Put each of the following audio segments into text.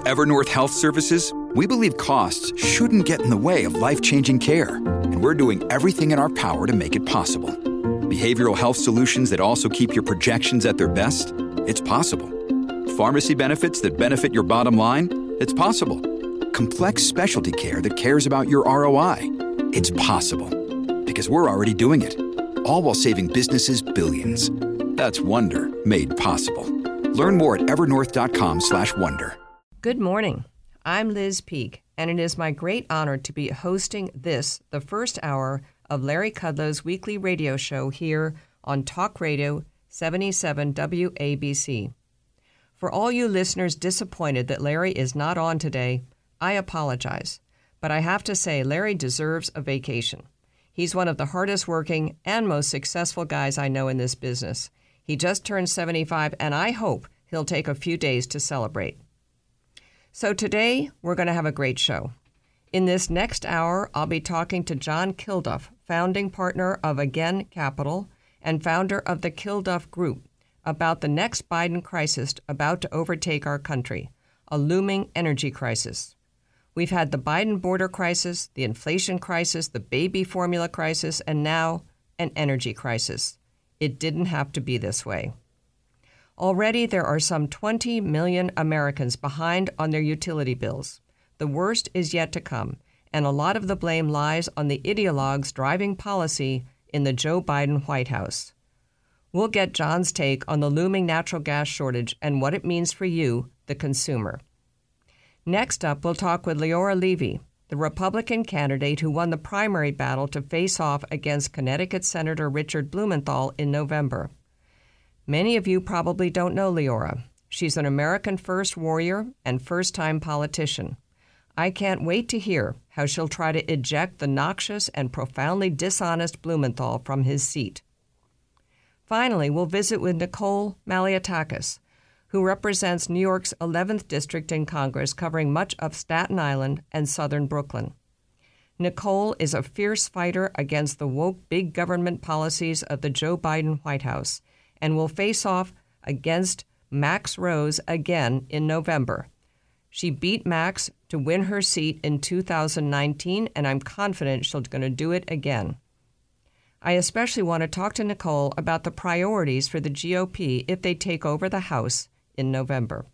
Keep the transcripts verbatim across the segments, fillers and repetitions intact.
At Evernorth Health Services, we believe costs shouldn't get in the way of life-changing care, and we're doing everything in our power to make it possible. Behavioral health solutions that also keep your projections at their best? It's possible. Pharmacy benefits that benefit your bottom line? It's possible. Complex specialty care that cares about your R O I? It's possible. Because we're already doing it. All while saving businesses billions. That's Wonder made possible. Learn more at evernorth.com slash wonder. Good morning. I'm Liz Peek, and it is my great honor to be hosting this, the first hour of Larry Kudlow's weekly radio show here on Talk Radio seventy-seven W A B C. For all you listeners disappointed that Larry is not on today, I apologize. But I have to say, Larry deserves a vacation. He's one of the hardest working and most successful guys I know in this business. He just turned seventy-five, and I hope he'll take a few days to celebrate. So today, we're going to have a great show. In this next hour, I'll be talking to John Kilduff, founding partner of Again Capital and founder of the Kilduff Group, about the next Biden crisis about to overtake our country, a looming energy crisis. We've had the Biden border crisis, the inflation crisis, the baby formula crisis, and now an energy crisis. It didn't have to be this way. Already, there are some twenty million Americans behind on their utility bills. The worst is yet to come, and a lot of the blame lies on the ideologues driving policy in the Joe Biden White House. We'll get John's take on the looming natural gas shortage and what it means for you, the consumer. Next up, we'll talk with Leora Levy, the Republican candidate who won the primary battle to face off against Connecticut Senator Richard Blumenthal in November. Many of you probably don't know Leora. She's an American First warrior and first-time politician. I can't wait to hear how she'll try to eject the noxious and profoundly dishonest Blumenthal from his seat. Finally, we'll visit with Nicole Malliotakis, who represents New York's eleventh District in Congress, covering much of Staten Island and southern Brooklyn. Nicole is a fierce fighter against the woke big government policies of the Joe Biden White House and will face off against Max Rose again in November. She beat Max to win her seat in two thousand nineteen, and I'm confident she's going to do it again. I especially want to talk to Nicole about the priorities for the G O P if they take over the House in November.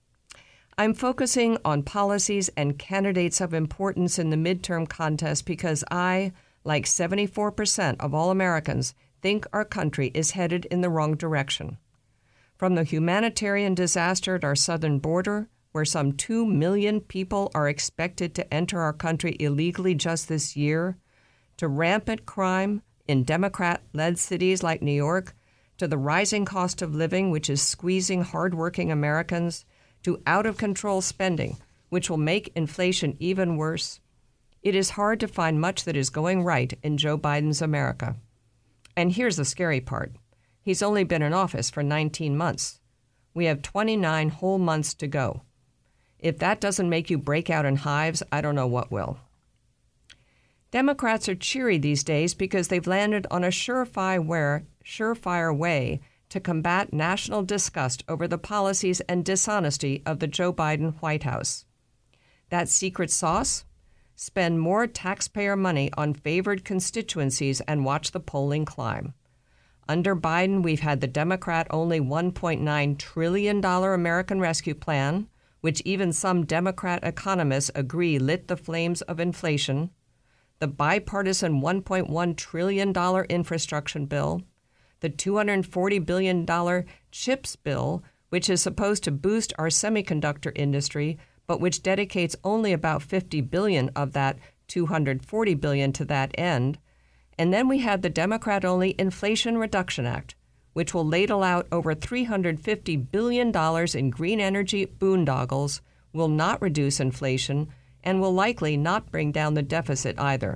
I'm focusing on policies and candidates of importance in the midterm contest because I, like seventy-four percent of all Americans, think our country is headed in the wrong direction. From the humanitarian disaster at our southern border, where some two million people are expected to enter our country illegally just this year, to rampant crime in Democrat-led cities like New York, to the rising cost of living, which is squeezing hardworking Americans, to out-of-control spending, which will make inflation even worse. It is hard to find much that is going right in Joe Biden's America. And here's the scary part. He's only been in office for nineteen months. We have twenty-nine whole months to go. If that doesn't make you break out in hives, I don't know what will. Democrats are cheery these days because they've landed on a surefire, surefire way to combat national disgust over the policies and dishonesty of the Joe Biden White House. That secret sauce? Spend more taxpayer money on favored constituencies and watch the polling climb. Under Biden, we've had the Democrat-only one point nine trillion dollars American Rescue Plan, which even some Democrat economists agree lit the flames of inflation, the bipartisan one point one trillion dollars infrastructure bill, the two hundred forty billion dollars CHIPS bill, which is supposed to boost our semiconductor industry, but which dedicates only about fifty billion dollars of that two hundred forty billion dollars to that end. And then we have the Democrat-only Inflation Reduction Act, which will ladle out over three hundred fifty billion dollars in green energy boondoggles, will not reduce inflation, and will likely not bring down the deficit either.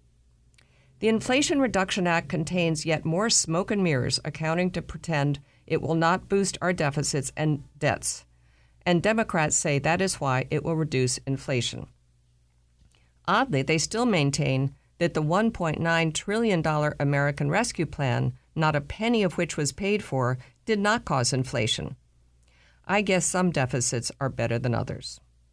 The Inflation Reduction Act contains yet more smoke and mirrors accounting to pretend it will not boost our deficits and debts. And Democrats say that is why it will reduce inflation. Oddly, they still maintain that the one point nine trillion dollars American Rescue Plan, not a penny of which was paid for, did not cause inflation. I guess some deficits are better than others.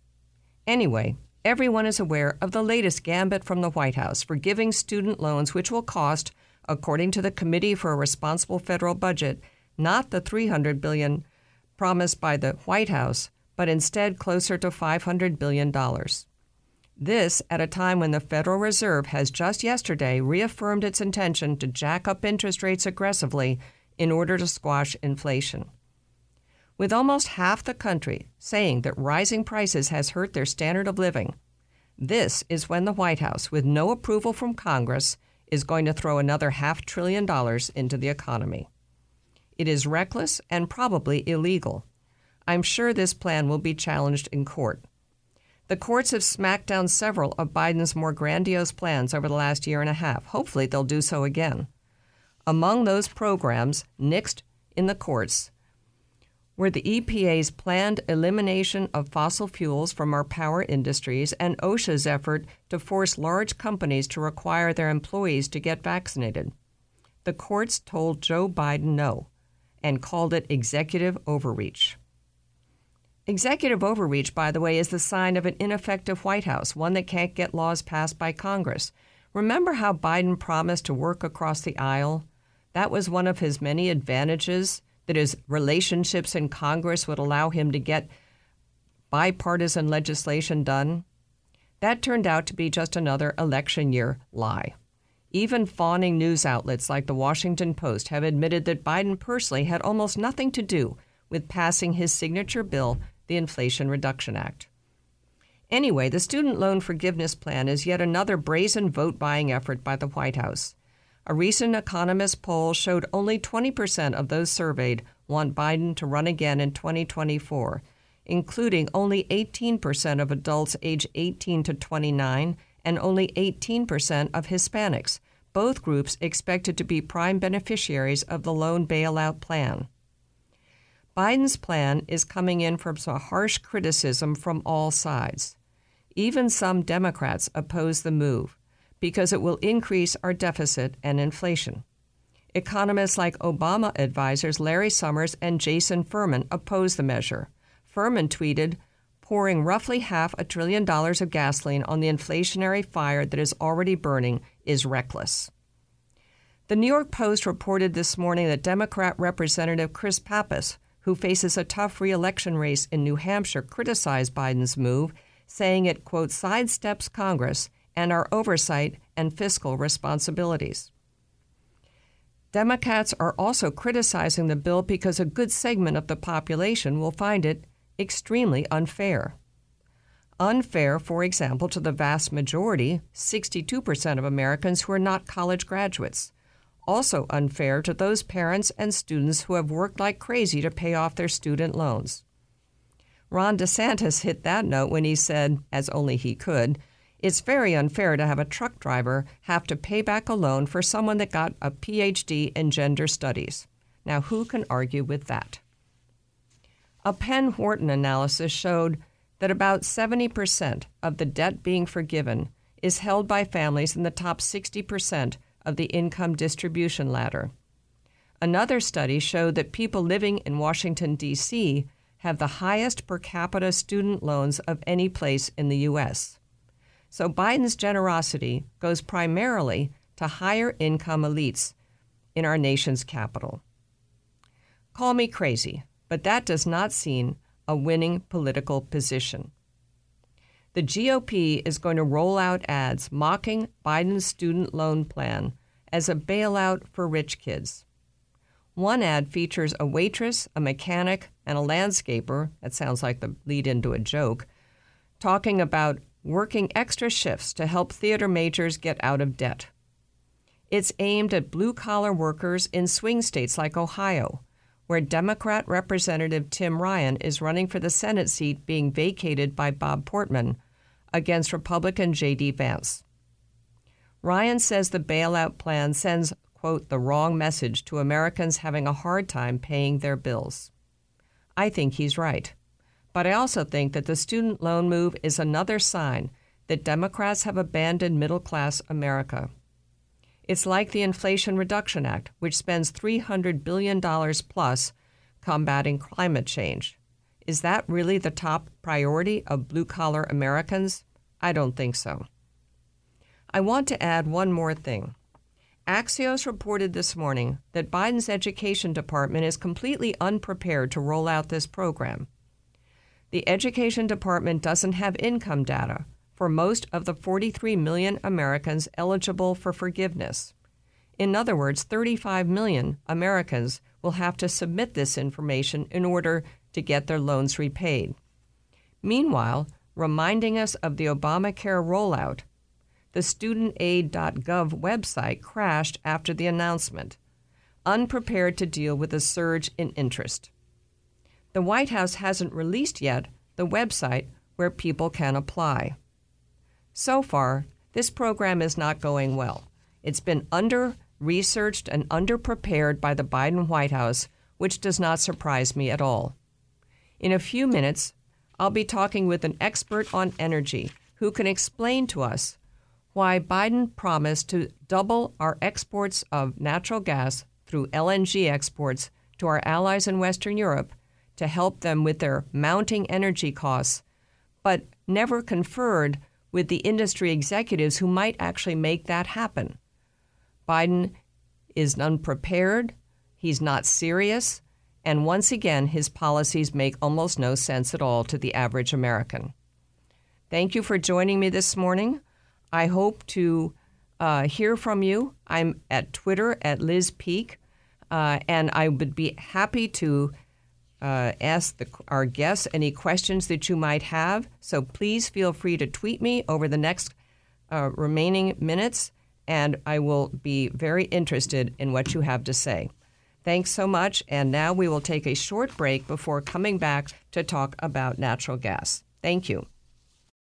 Anyway, everyone is aware of the latest gambit from the White House for giving student loans which will cost, according to the Committee for a Responsible Federal Budget, not the three hundred billion dollars promised by the White House, but instead closer to five hundred billion dollars. This at a time when the Federal Reserve has just yesterday reaffirmed its intention to jack up interest rates aggressively in order to squash inflation. With almost half the country saying that rising prices has hurt their standard of living, this is when the White House, with no approval from Congress, is going to throw another half trillion dollars into the economy. It is reckless and probably illegal. I'm sure this plan will be challenged in court. The courts have smacked down several of Biden's more grandiose plans over the last year and a half. Hopefully they'll do so again. Among those programs nixed in the courts were the E P A's planned elimination of fossil fuels from our power industries and OSHA's effort to force large companies to require their employees to get vaccinated. The courts told Joe Biden no and called it executive overreach. Executive overreach, by the way, is the sign of an ineffective White House, one that can't get laws passed by Congress. Remember how Biden promised to work across the aisle? That was one of his many advantages, that his relationships in Congress would allow him to get bipartisan legislation done. That turned out to be just another election year lie. Even fawning news outlets like the Washington Post have admitted that Biden personally had almost nothing to do with passing his signature bill, the Inflation Reduction Act. Anyway, the student loan forgiveness plan is yet another brazen vote-buying effort by the White House. A recent Economist poll showed only twenty percent of those surveyed want Biden to run again in twenty twenty-four, including only eighteen percent of adults age eighteen to twenty-nine and only eighteen percent of Hispanics, both groups expected to be prime beneficiaries of the loan bailout plan. Biden's plan is coming in from some harsh criticism from all sides. Even some Democrats oppose the move because it will increase our deficit and inflation. Economists like Obama advisors Larry Summers and Jason Furman oppose the measure. Furman tweeted, "Pouring roughly half a trillion dollars of gasoline on the inflationary fire that is already burning is reckless." The New York Post reported this morning that Democrat Representative Chris Pappas, who faces a tough re-election race in New Hampshire, criticized Biden's move, saying it, quote, sidesteps Congress and our oversight and fiscal responsibilities. Democrats are also criticizing the bill because a good segment of the population will find it extremely unfair. Unfair, for example, to the vast majority, sixty-two percent of Americans who are not college graduates. Also unfair to those parents and students who have worked like crazy to pay off their student loans. Ron DeSantis hit that note when he said, as only he could, "It's very unfair to have a truck driver have to pay back a loan for someone that got a P H D in gender studies." Now, who can argue with that? A Penn Wharton analysis showed that about seventy percent of the debt being forgiven is held by families in the top sixty percent of the income distribution ladder. Another study showed that people living in Washington, D C have the highest per capita student loans of any place in the U S So Biden's generosity goes primarily to higher income elites in our nation's capital. Call me crazy, but that does not seem a winning political position. The G O P is going to roll out ads mocking Biden's student loan plan as a bailout for rich kids. One ad features a waitress, a mechanic, and a landscaper, that sounds like the lead into a joke, talking about working extra shifts to help theater majors get out of debt. It's aimed at blue-collar workers in swing states like Ohio, where Democrat Representative Tim Ryan is running for the Senate seat being vacated by Bob Portman against Republican J D Vance. Ryan says the bailout plan sends, quote, the wrong message to Americans having a hard time paying their bills. I think he's right. But I also think that the student loan move is another sign that Democrats have abandoned middle-class America. It's like the Inflation Reduction Act, which spends three hundred billion dollars plus combating climate change. Is that really the top priority of blue-collar Americans? I don't think so. I want to add one more thing. Axios reported this morning that Biden's Education Department is completely unprepared to roll out this program. The Education Department doesn't have income data for most of the forty-three million Americans eligible for forgiveness. In other words, thirty-five million Americans will have to submit this information in order to get their loans repaid. Meanwhile, reminding us of the Obamacare rollout, the student aid dot gov website crashed after the announcement, unprepared to deal with a surge in interest. The White House hasn't released yet the website where people can apply. So far, this program is not going well. It's been under-researched and under-prepared by the Biden White House, which does not surprise me at all. In a few minutes, I'll be talking with an expert on energy who can explain to us why Biden promised to double our exports of natural gas through L N G exports to our allies in Western Europe to help them with their mounting energy costs, but never conferred with the industry executives who might actually make that happen. Biden is unprepared, he's not serious, and once again, his policies make almost no sense at all to the average American. Thank you for joining me this morning. I hope to uh, hear from you. I'm at Twitter at Liz Peek, uh, and I would be happy to uh, ask the, our guests any questions that you might have. So please feel free to tweet me over the next uh, remaining minutes, and I will be very interested in what you have to say. Thanks so much, and now we will take a short break before coming back to talk about natural gas. Thank you.